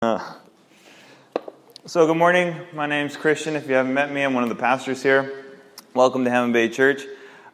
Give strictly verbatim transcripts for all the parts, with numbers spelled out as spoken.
Uh, so good morning. My name's Christian. If you haven't met me, I'm one of the pastors here. Welcome to Heaven Bay Church.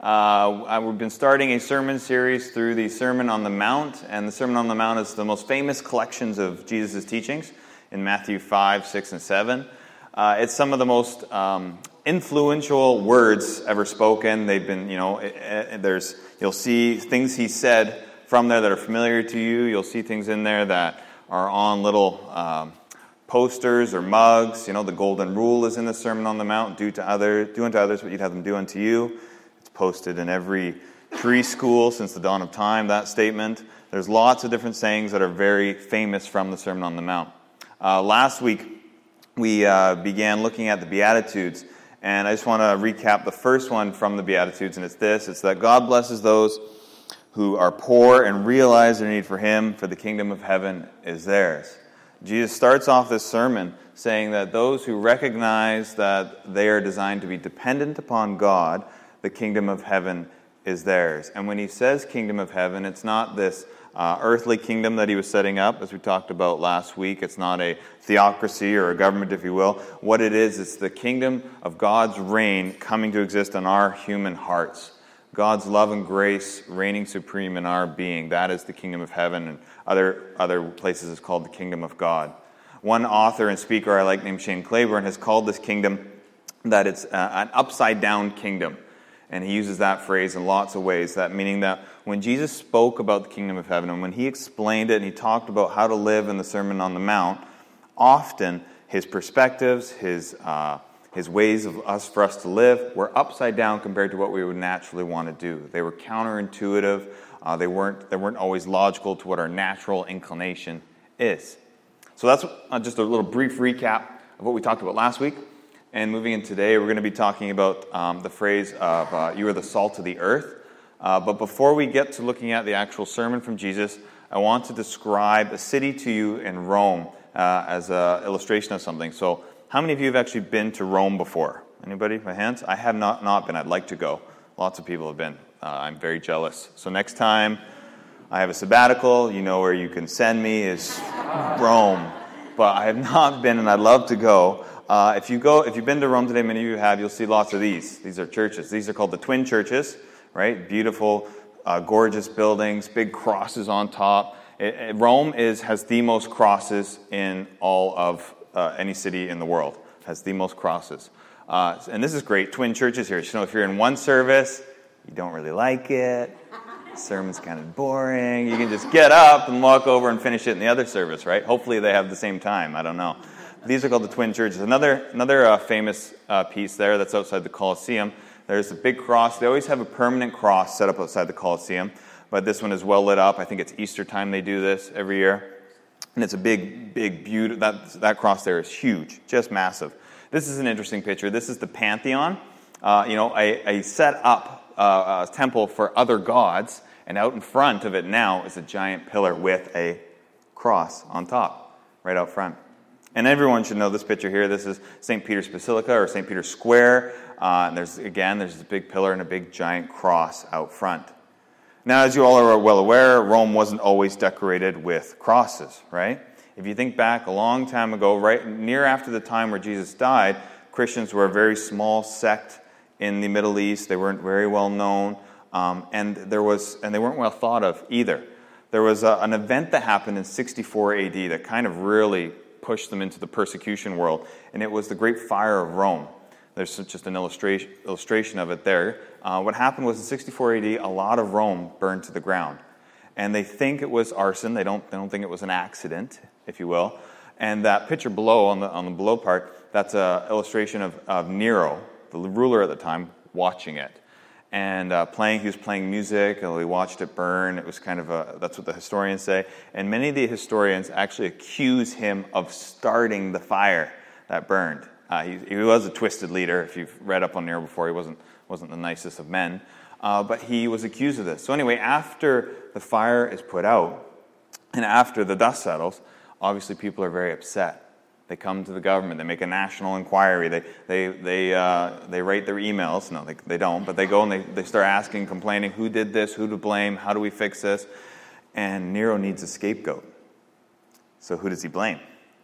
Uh, I, we've been starting a sermon series through the Sermon on the Mount, and the Sermon on the Mount is the most famous collections of Jesus' teachings in Matthew five, six, and seven. Uh, it's some of the most um, influential words ever spoken. They've been, you know, it, it, there's you'll see things he said from there that are familiar to you. You'll see things in there that are on little um, posters or mugs. You know, the golden rule is in the Sermon on the Mount: do to other, do unto others what you'd have them do unto you. It's posted in every preschool since the dawn of time, that statement. There's lots of different sayings that are very famous from the Sermon on the Mount. Uh, last week, we uh, began looking at the Beatitudes, and I just want to recap the first one from the Beatitudes, and it's this. It's that God blesses those who are poor and realize their need for Him, for the kingdom of heaven is theirs. Jesus starts off this sermon saying that those who recognize that they are designed to be dependent upon God, the kingdom of heaven is theirs. And when he says kingdom of heaven, it's not this uh, earthly kingdom that he was setting up, as we talked about last week. It's not a theocracy or a government, if you will. What it is, it's the kingdom of God's reign coming to exist in our human hearts. God's love and grace reigning supreme in our being. That is the kingdom of heaven, and other other places it's called the kingdom of God. One author and speaker I like named Shane Claiborne has called this kingdom that it's uh, an upside-down kingdom. And he uses that phrase in lots of ways, that meaning that when Jesus spoke about the kingdom of heaven and when he explained it and he talked about how to live in the Sermon on the Mount, often his perspectives, his uh, his ways of us for us to live were upside down compared to what we would naturally want to do. They were counterintuitive. Uh, they weren't they weren't always logical to what our natural inclination is. So that's uh, just a little brief recap of what we talked about last week. And moving in today, we're going to be talking about um, the phrase of uh, "you are the salt of the earth." Uh, but before we get to looking at the actual sermon from Jesus, I want to describe a city to you in Rome uh, as an illustration of something. So, how many of you have actually been to Rome before? Anybody? My hands? I have not, not been. I'd like to go. Lots of people have been. Uh, I'm very jealous. So next time I have a sabbatical, you know where you can send me is Rome. But I have not been, and I'd love to go. Uh, if you go, if you've been to Rome today, many of you have, you'll see lots of these. These are churches. These are called the twin churches, right? Beautiful, uh, gorgeous buildings, big crosses on top. It, it, Rome is has the most crosses in all of Uh, any city in the world. Has the most crosses. Uh, and this is great. Twin churches here. You know, if you're in one service, you don't really like it, the sermon's kind of boring, you can just get up and walk over and finish it in the other service, right? Hopefully they have the same time. I don't know. These are called the twin churches. Another another uh, famous uh, piece there that's outside the Colosseum. There's a big cross. They always have a permanent cross set up outside the Colosseum, but this one is well lit up. I think it's Easter time they do this every year. And it's a big, big, beautiful, that, that cross there is huge, just massive. This is an interesting picture. This is the Pantheon, uh, you know, a, a set up uh, a temple for other gods, and out in front of it now is a giant pillar with a cross on top, right out front. And everyone should know this picture here. This is Saint Peter's Basilica, or Saint Peter's Square. Uh, and there's, again, there's this big pillar and a big giant cross out front. Now, as you all are well aware, Rome wasn't always decorated with crosses, right? If you think back a long time ago, right near after the time where Jesus died, Christians were a very small sect in the Middle East. They weren't very well known, um, and there was, and they weren't well thought of either. There was a, an event that happened in sixty-four A D that kind of really pushed them into the persecution world, and it was the Great Fire of Rome. There's just an illustration illustration of it there. Uh, what happened was in sixty-four A D, a lot of Rome burned to the ground. And they think it was arson. They don't, they don't think it was an accident, if you will. And that picture below, on the on the below part, that's an illustration of, of Nero, the ruler at the time, watching it. And uh, playing, he was playing music, and we watched it burn. It was kind of a, that's what the historians say. And many of the historians actually accuse him of starting the fire that burned. Uh, he, he was a twisted leader. If you've read up on Nero before, he wasn't wasn't the nicest of men. Uh, but he was accused of this. So anyway, after the fire is put out, and after the dust settles, obviously people are very upset. They come to the government. They make a national inquiry. They they they uh, they write their emails. No, they they don't. But they go and they, they start asking, complaining, who did this? Who to blame? How do we fix this? And Nero needs a scapegoat. So who does he blame?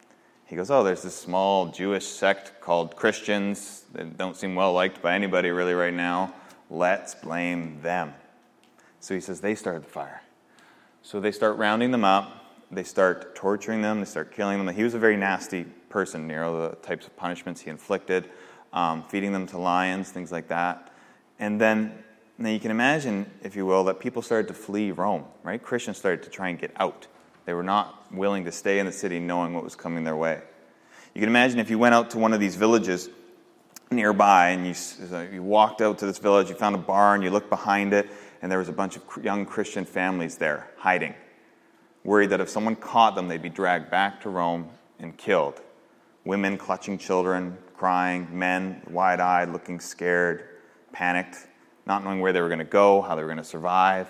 He goes, oh, there's this small Jewish sect called Christians that don't seem well liked by anybody really right now. Let's blame them. So he says they started the fire. So they start rounding them up. They start torturing them. They start killing them. He was a very nasty person, Nero, the types of punishments he inflicted, um, feeding them to lions, things like that. And then now you can imagine, if you will, that people started to flee Rome, right? Christians started to try and get out. They were not willing to stay in the city knowing what was coming their way. You can imagine if you went out to one of these villages nearby and you, you walked out to this village, you found a barn, you looked behind it, and there was a bunch of young Christian families there hiding, worried that if someone caught them, they'd be dragged back to Rome and killed. Women clutching children, crying, men wide-eyed, looking scared, panicked, not knowing where they were going to go, how they were going to survive.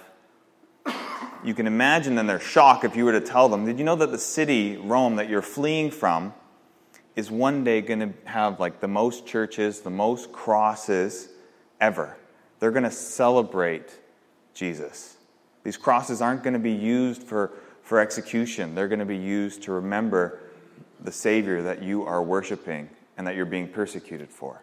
You can imagine then their shock if you were to tell them, did you know that the city, Rome, that you're fleeing from is one day going to have like the most churches, the most crosses ever. They're going to celebrate Jesus. These crosses aren't going to be used for, for execution. They're going to be used to remember the Savior that you are worshiping and that you're being persecuted for.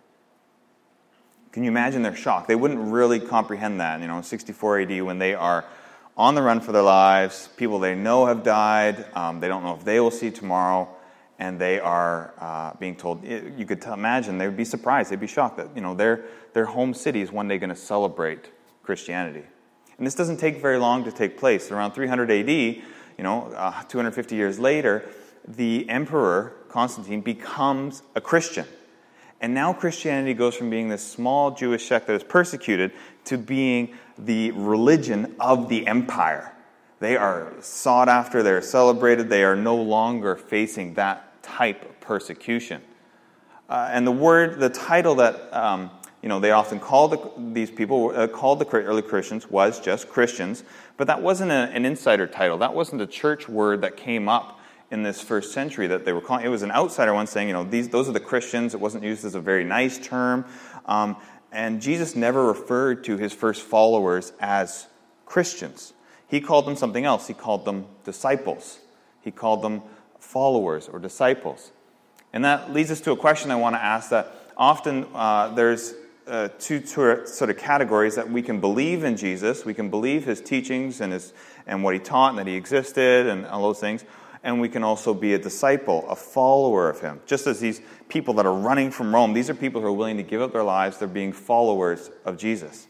Can you imagine their shock? They wouldn't really comprehend that, you know, in sixty-four A D when they are on the run for their lives, people they know have died, um, they don't know if they will see tomorrow, and they are uh, being told, you could t- imagine, they would be surprised, they'd be shocked that, you know, their, their home city is one day going to celebrate Christianity. And this doesn't take very long to take place. Around three hundred A D, you know, uh, two hundred fifty years later, the emperor, Constantine, becomes a Christian. And now Christianity goes from being this small Jewish sect that is persecuted to being the religion of the empire. They are sought after, they are celebrated, they are no longer facing that type of persecution. Uh, and the word, the title that um, you know they often called the, these people, uh, called the early Christians, was just Christians. But that wasn't a, an insider title. That wasn't a church word that came up in this first century that they were calling. It was an outsider one saying, you know, these those are the Christians. It wasn't used as a very nice term. Um, and Jesus never referred to his first followers as Christians. He called them something else. He called them disciples. He called them followers or disciples. And that leads us to a question I want to ask, that often uh, there's uh, two sort of categories that we can believe in Jesus. We can believe his teachings and his and what he taught and that he existed and all those things. And we can also be a disciple, a follower of him. Just as these people that are running from Rome, these are people who are willing to give up their lives. They're being followers of Jesus.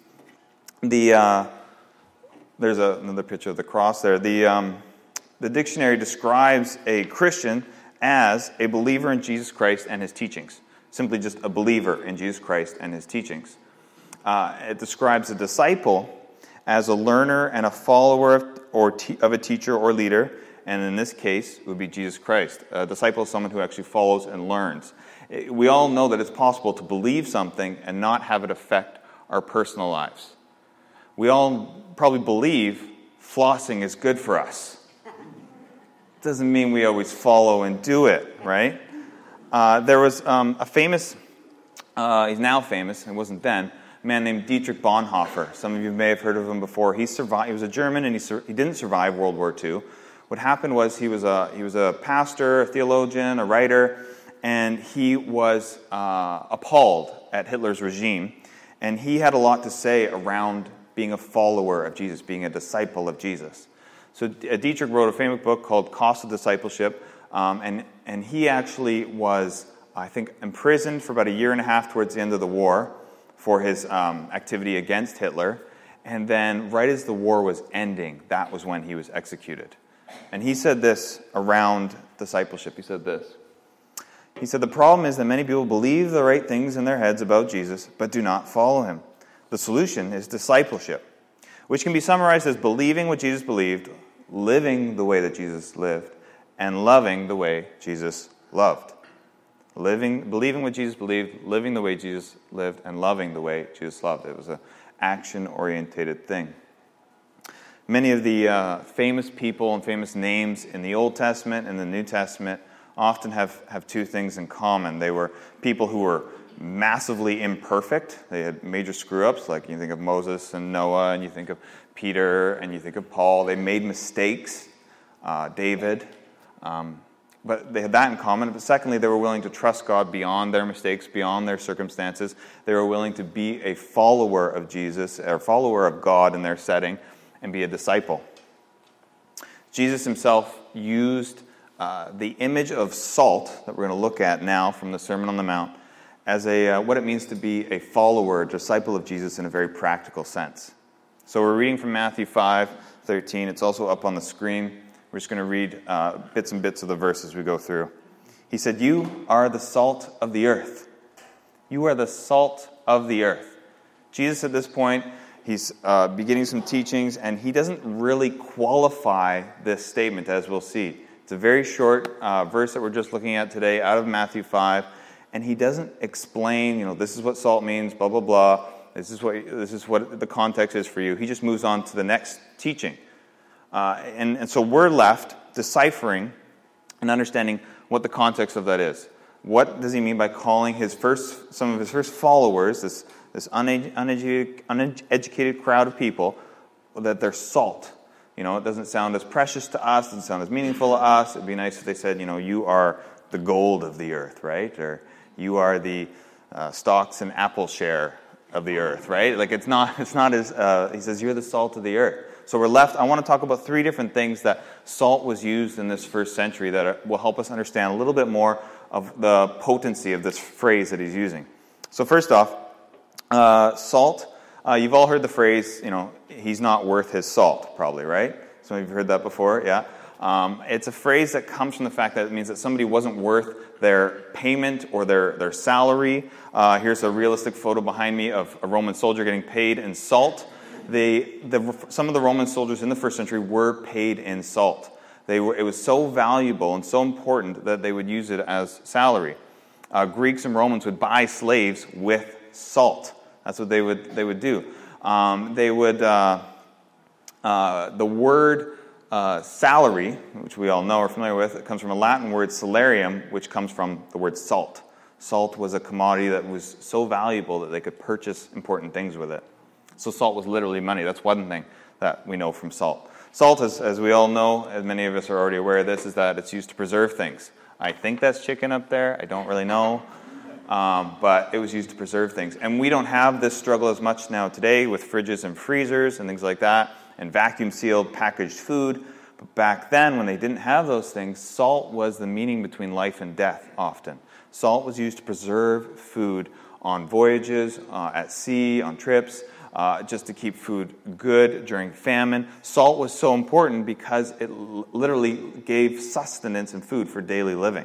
The uh, there's a, another picture of the cross there. The um, the dictionary describes a Christian as a believer in Jesus Christ and his teachings. Simply just a believer in Jesus Christ and his teachings. Uh, it describes a disciple as a learner and a follower of, or te- of a teacher or leader. And in this case, it would be Jesus Christ. A disciple is someone who actually follows and learns. We all know that it's possible to believe something and not have it affect our personal lives. We all probably believe flossing is good for us. Doesn't mean we always follow and do it, right? Uh, there was um, a famous, uh, he's now famous, it wasn't then, a man named Dietrich Bonhoeffer. Some of you may have heard of him before. He survived. He was a German, and he, sur- he didn't survive World War Two. What happened was he was a he was a pastor, a theologian, a writer, and he was uh, appalled at Hitler's regime. And he had a lot to say around being a follower of Jesus, being a disciple of Jesus. So Dietrich wrote a famous book called Cost of Discipleship, um, and, and he actually was, I think, imprisoned for about a year and a half towards the end of the war for his um, activity against Hitler. And then right as the war was ending, that was when he was executed. And he said this around discipleship. He said this. He said, the problem is that many people believe the right things in their heads about Jesus, but do not follow him. The solution is discipleship, which can be summarized as believing what Jesus believed, living the way that Jesus lived, and loving the way Jesus loved. Living, believing what Jesus believed, living the way Jesus lived, and loving the way Jesus loved. It was an action-orientated thing. Many of the uh, famous people and famous names in the Old Testament and the New Testament often have, have two things in common. They were people who were massively imperfect. They had major screw-ups, like you think of Moses and Noah, and you think of Peter, and you think of Paul. They made mistakes. Uh, David. Um, But they had that in common. But secondly, they were willing to trust God beyond their mistakes, beyond their circumstances. They were willing to be a follower of Jesus, or follower of God in their setting, and be a disciple. Jesus himself used uh, the image of salt that we're going to look at now from the Sermon on the Mount as a uh, what it means to be a follower, a disciple of Jesus in a very practical sense. So we're reading from Matthew five thirteen. It's also up on the screen. We're just going to read uh, bits and bits of the verses we go through. He said, "You are the salt of the earth. You are the salt of the earth." Jesus at this point, he's uh, beginning some teachings, and he doesn't really qualify this statement, as we'll see. It's a very short uh, verse that we're just looking at today out of Matthew five, and he doesn't explain, you know, this is what salt means, blah, blah, blah. This is what this is what the context is for you. He just moves on to the next teaching. Uh, and, and so we're left deciphering and understanding what the context of that is. What does he mean by calling his first, some of his first followers, this, this unedu- unedu- uneducated crowd of people, that they're salt? You know, it doesn't sound as precious to us, it doesn't sound as meaningful to us. It'd be nice if they said, you know, you are the gold of the earth, right? Or you are the uh, stocks and apple share of the earth, right? Like it's not, it's not as, uh, he says, you're the salt of the earth. So we're left, I want to talk about three different things that salt was used in this first century that are, will help us understand a little bit more of the potency of this phrase that he's using. So first off, uh, salt, uh, you've all heard the phrase, you know, he's not worth his salt, probably, right? Some of you have heard that before, yeah? Um, it's a phrase that comes from the fact that it means that somebody wasn't worth their payment or their, their salary. Uh, here's a realistic photo behind me of a Roman soldier getting paid in salt. They, the, some of the Roman soldiers in the first century were paid in salt. They were, it was so valuable and so important that they would use it as salary. Uh, Greeks and Romans would buy slaves with salt. That's what they would they would do. Um, they would uh, uh, the word uh, salary, which we all know are familiar with, it comes from a Latin word salarium, which comes from the word salt. Salt was a commodity that was so valuable that they could purchase important things with it. So salt was literally money. That's one thing that we know from salt. Salt, is, as we all know, as many of us are already aware of this, is that it's used to preserve things. I think that's chicken up there. I don't really know. Um, but it was used to preserve things. And we don't have this struggle as much now today with fridges and freezers and things like that, and vacuum-sealed packaged food. But back then, when they didn't have those things, salt was the meaning between life and death often. Salt was used to preserve food on voyages, uh, at sea, on trips, Uh, just to keep food good during famine. Salt was so important because it l- literally gave sustenance and food for daily living.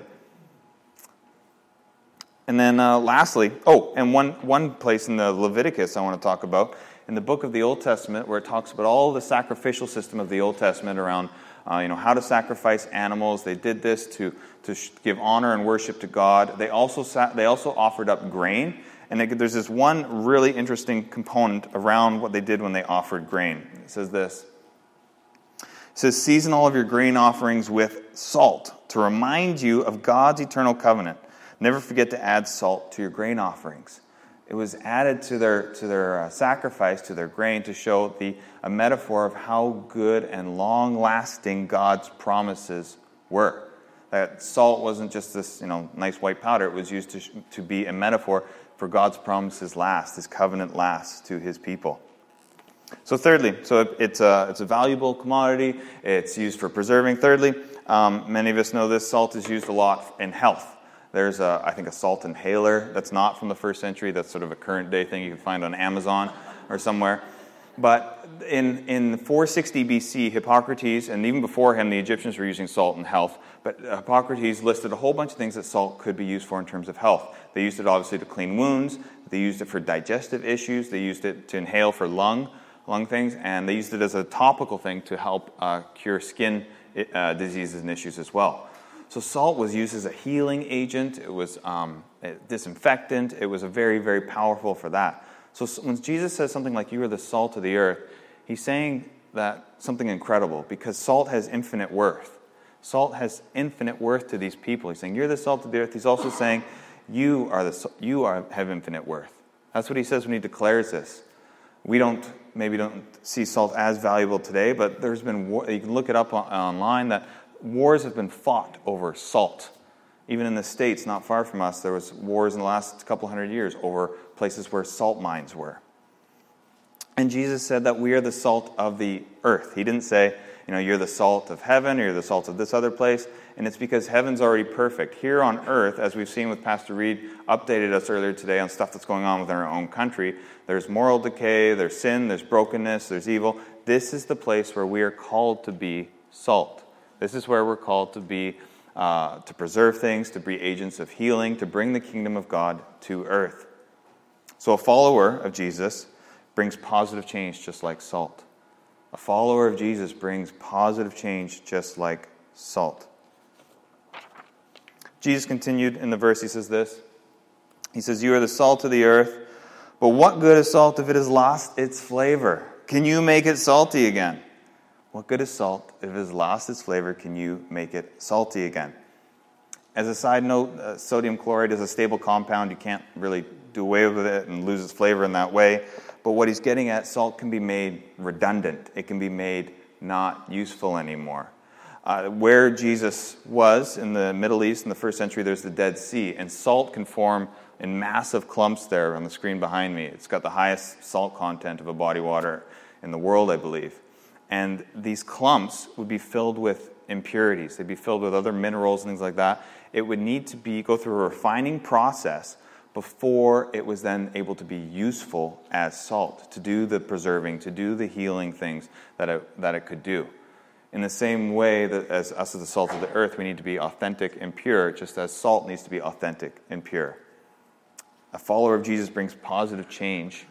And then uh, lastly, oh, and one, one place in the Leviticus I want to talk about, in the book of the Old Testament, where it talks about all the sacrificial system of the Old Testament around uh, you know, how to sacrifice animals. They did this to, to sh- give honor and worship to God. They also, sa- they also offered up grain. And there's this one really interesting component around what they did when they offered grain. It says this. It says, season all of your grain offerings with salt to remind you of God's eternal covenant. Never forget to add salt to your grain offerings. It was added to their to their uh, sacrifice, to their grain, to show the a metaphor of how good and long-lasting God's promises were. That salt wasn't just this, you know, nice white powder. It was used to to be a metaphor for God's promises last, His covenant lasts to His people. So thirdly, so it, it's, a, it's a valuable commodity. It's used for preserving. Thirdly, um, many of us know this, salt is used a lot in health. There's, a, I think, a salt inhaler that's not from the first century. That's sort of a current day thing you can find on Amazon or somewhere. But in, in four sixty B C, Hippocrates, and even before him, the Egyptians were using salt in health. But Hippocrates listed a whole bunch of things that salt could be used for in terms of health. They used it obviously to clean wounds. They used it for digestive issues. They used it to inhale for lung, lung things. And they used it as a topical thing to help uh, cure skin uh, diseases and issues as well. So salt was used as a healing agent. It was um, a disinfectant. It was a very, very powerful for that. So when Jesus says something like, you are the salt of the earth, he's saying that something incredible, because salt has infinite worth. Salt has infinite worth to these people. He's saying, you're the salt of the earth. He's also saying, you are the you are have infinite worth. That's what he says when he declares this. We don't, maybe don't see salt as valuable today, but there's been, you can look it up on, online, that wars have been fought over salt. Even in the States, not far from us, there was wars in the last couple hundred years over places where salt mines were. And Jesus said that we are the salt of the earth. He didn't say, you know, you're the salt of heaven, or you're the salt of this other place. And it's because heaven's already perfect. Here on earth, as we've seen with Pastor Reed, updated us earlier today on stuff that's going on within our own country, there's moral decay, there's sin, there's brokenness, there's evil. This is the place where we are called to be salt. This is where we're called to be Uh, to preserve things, to be agents of healing, to bring the kingdom of God to earth. So a follower of Jesus brings positive change just like salt. A follower of Jesus brings positive change just like salt. Jesus continued in the verse, he says this. He says, you are the salt of the earth, but what good is salt if it has lost its flavor? Can you make it salty again? What good is salt if it has lost its flavor? Can you make it salty again? As a side note, uh, sodium chloride is a stable compound. You can't really do away with it and lose its flavor in that way. But what he's getting at, salt can be made redundant. It can be made not useful anymore. Uh, where Jesus was in the Middle East in the first century, there's the Dead Sea. And salt can form in massive clumps there on the screen behind me. It's got the highest salt content of a body water in the world, I believe. And these clumps would be filled with impurities. They'd be filled with other minerals and things like that. It would need to be go through a refining process before it was then able to be useful as salt, to do the preserving, to do the healing things that it, that it could do. In the same way that as us as the salt of the earth, we need to be authentic and pure, just as salt needs to be authentic and pure. A follower of Jesus brings positive change,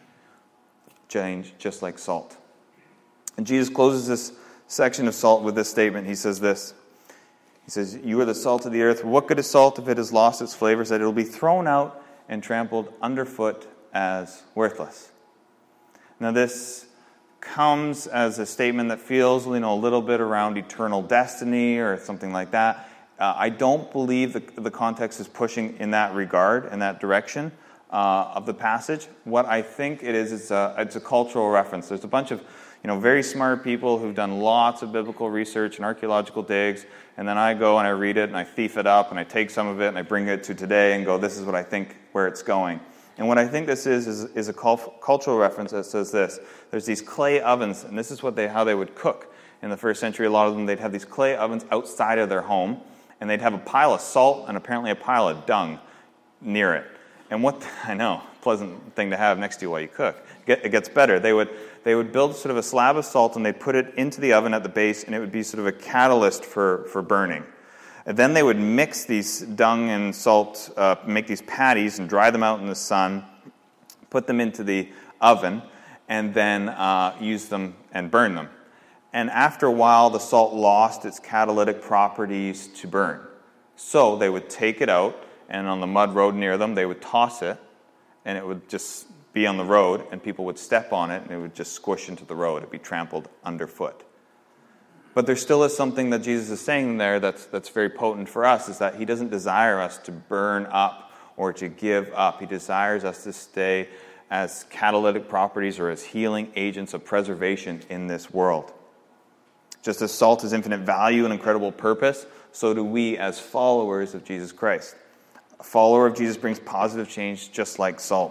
change just like salt. And Jesus closes this section of salt with this statement. He says this. He says, you are the salt of the earth. What good is salt if it has lost its flavor? That it will be thrown out and trampled underfoot as worthless. Now this comes as a statement that feels, you know, a little bit around eternal destiny or something like that. Uh, I don't believe the, the context is pushing in that regard, in that direction uh, of the passage. What I think it is, it's a, it's a cultural reference. There's a bunch of You know, very smart people who've done lots of biblical research and archaeological digs, and then I go and I read it and I thief it up and I take some of it and I bring it to today and go, this is what I think where it's going. And what I think this is is, is a cultural reference that says this. There's these clay ovens, and this is what they how they would cook in the first century. A lot of them, they'd have these clay ovens outside of their home, and they'd have a pile of salt and apparently a pile of dung near it. And what, I know, pleasant thing to have next to you while you cook. It gets better. They would they would build sort of a slab of salt, and they'd put it into the oven at the base, and it would be sort of a catalyst for, for burning. And then they would mix these dung and salt, uh, make these patties, and dry them out in the sun, put them into the oven, and then uh, use them and burn them. And after a while, the salt lost its catalytic properties to burn. So they would take it out, and on the mud road near them, they would toss it, and it would just be on the road, and people would step on it, and it would just squish into the road. It would be trampled underfoot. But there still is something that Jesus is saying there that's that's very potent for us, is that he doesn't desire us to burn up or to give up. He desires us to stay as catalytic properties or as healing agents of preservation in this world. Just as salt has infinite value and incredible purpose, so do we as followers of Jesus Christ. A follower of Jesus brings positive change just like salt.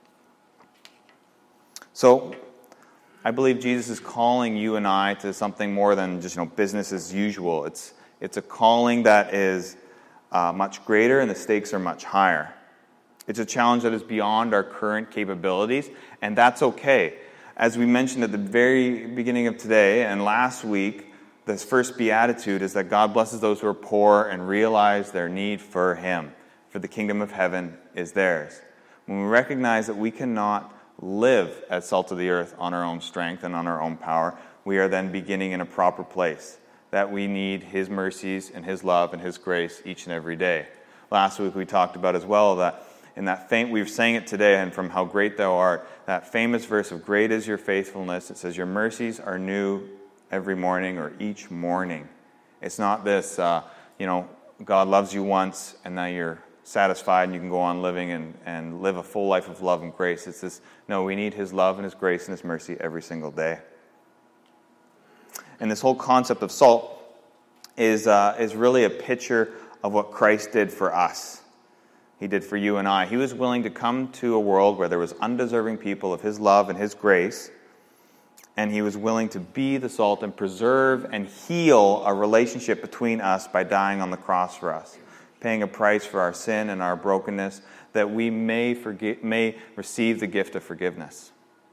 So, I believe Jesus is calling you and I to something more than just, you know, business as usual. It's it's a calling that is uh, much greater, and the stakes are much higher. It's a challenge that is beyond our current capabilities, and that's okay. As we mentioned at the very beginning of today and last week, this first beatitude is that God blesses those who are poor and realize their need for Him, for the kingdom of heaven is theirs. When we recognize that we cannot live as salt of the earth on our own strength and on our own power, we are then beginning in a proper place, that we need His mercies and His love and His grace each and every day. Last week we talked about as well that in that fam- we were saying it today, and from how great thou art, that famous verse of great is your faithfulness. It says your mercies are new every morning or each morning. It's not this, uh, you know, God loves you once and now you're satisfied and you can go on living and, and live a full life of love and grace. It's this, no, we need His love and His grace and His mercy every single day. And this whole concept of salt is uh, is really a picture of what Christ did for us. He did for you and I. He was willing to come to a world where there was undeserving people of His love and His grace, and He was willing to be the salt and preserve and heal a relationship between us by dying on the cross for us, paying a price for our sin and our brokenness, that we may forgive, may receive the gift of forgiveness.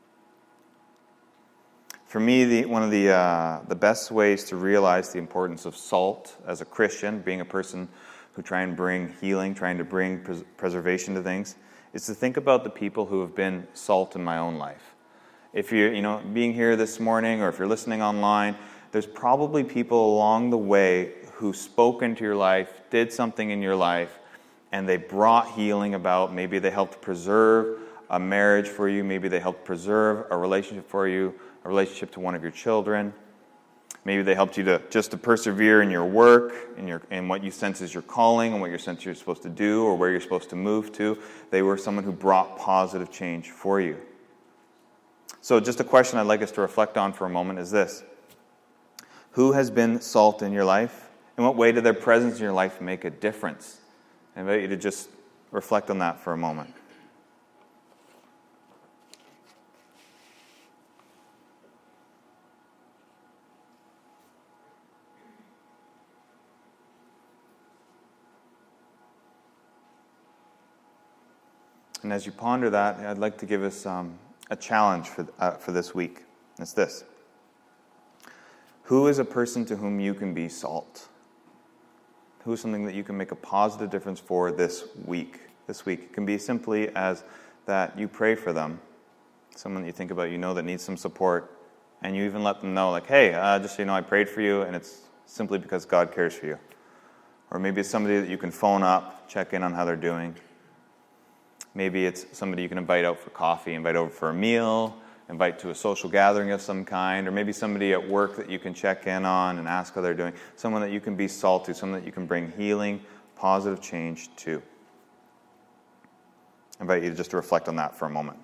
For me, the, one of the uh, the best ways to realize the importance of salt as a Christian, being a person who try and bring healing, trying to bring pres- preservation to things, is to think about the people who have been salt in my own life. If you're, you know, being here this morning, or if you're listening online, there's probably people along the way who spoke into your life, did something in your life, and they brought healing about. Maybe they helped preserve a marriage for you. Maybe they helped preserve a relationship for you, a relationship to one of your children. Maybe they helped you to just to persevere in your work, in your in what you sense is your calling, and what you sense you're supposed to do, or where you're supposed to move to. They were someone who brought positive change for you. So just a question I'd like us to reflect on for a moment is this. Who has been salt in your life? In what way did their presence in your life make a difference? I invite you to just reflect on that for a moment. And as you ponder that, I'd like to give us um, a challenge for uh, for this week. It's this. Who is a person to whom you can be salt? Who is something that you can make a positive difference for this week? This week. It can be simply as that you pray for them. Someone that you think about, you know, that needs some support. And you even let them know, like, hey, uh, just so you know, I prayed for you, and it's simply because God cares for you. Or maybe it's somebody that you can phone up, check in on how they're doing. Maybe it's somebody you can invite out for coffee, invite over for a meal, invite to a social gathering of some kind, or maybe somebody at work that you can check in on and ask how they're doing. Someone that you can be salt to, someone that you can bring healing, positive change to. I invite you just to reflect on that for a moment.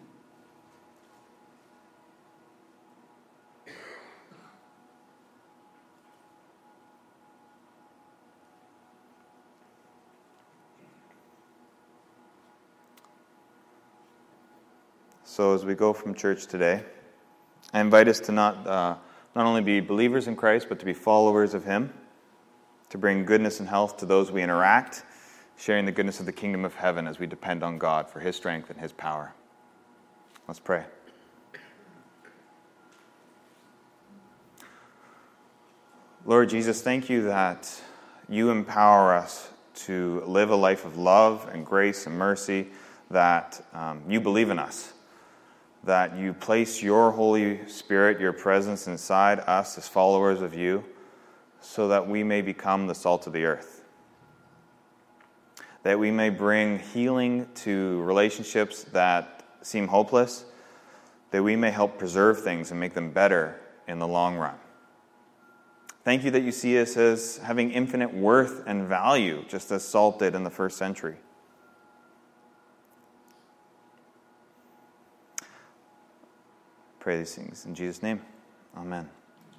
So as we go from church today, I invite us to not uh, not only be believers in Christ, but to be followers of Him, to bring goodness and health to those we interact, sharing the goodness of the kingdom of heaven as we depend on God for His strength and His power. Let's pray. Lord Jesus, thank you that you empower us to live a life of love and grace and mercy, that um, you believe in us, that you place your Holy Spirit, your presence inside us as followers of you, so that we may become the salt of the earth. That we may bring healing to relationships that seem hopeless, that we may help preserve things and make them better in the long run. Thank you that you see us as having infinite worth and value, just as salt did in the first century. Pray these things in Jesus' name. Amen.